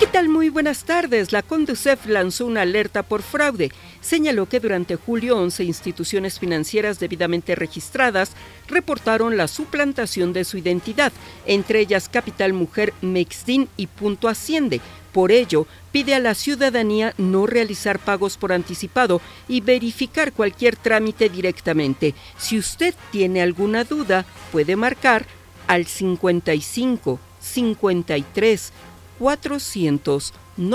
tal? Muy buenas tardes. La Conducef lanzó una alerta por fraude. Señaló que durante julio 11 instituciones financieras debidamente registradas reportaron la suplantación de su identidad, entre ellas Capital Mujer, Mexdin y Punto Asciende. Por ello, pide a la ciudadanía no realizar pagos por anticipado y verificar cualquier trámite directamente. Si usted tiene alguna duda, puede marcar al 55 53 400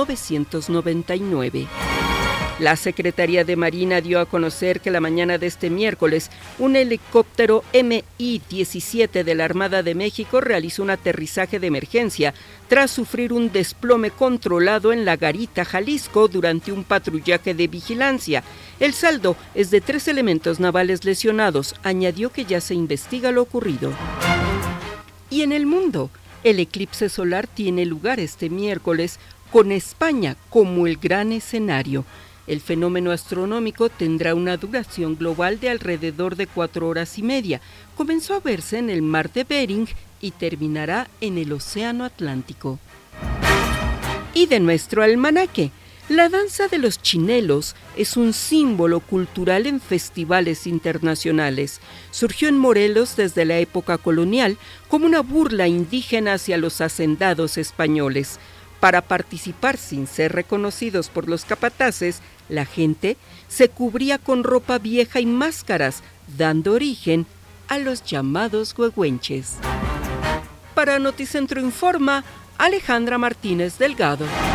999. La Secretaría de Marina dio a conocer que la mañana de este miércoles, un helicóptero Mi-17 de la Armada de México realizó un aterrizaje de emergencia tras sufrir un desplome controlado en La Garita, Jalisco, durante un patrullaje de vigilancia. El saldo es de 3 elementos navales lesionados. Añadió que ya se investiga lo ocurrido. Y en el mundo, el eclipse solar tiene lugar este miércoles con España como el gran escenario. El fenómeno astronómico tendrá una duración global de alrededor de 4 horas y media. Comenzó a verse en el mar de Bering y terminará en el Océano Atlántico. Y de nuestro almanaque. La danza de los chinelos es un símbolo cultural en festivales internacionales. Surgió en Morelos desde la época colonial como una burla indígena hacia los hacendados españoles. Para participar sin ser reconocidos por los capataces, la gente se cubría con ropa vieja y máscaras, dando origen a los llamados huehuenches. Para Noticentro Informa, Alejandra Martínez Delgado.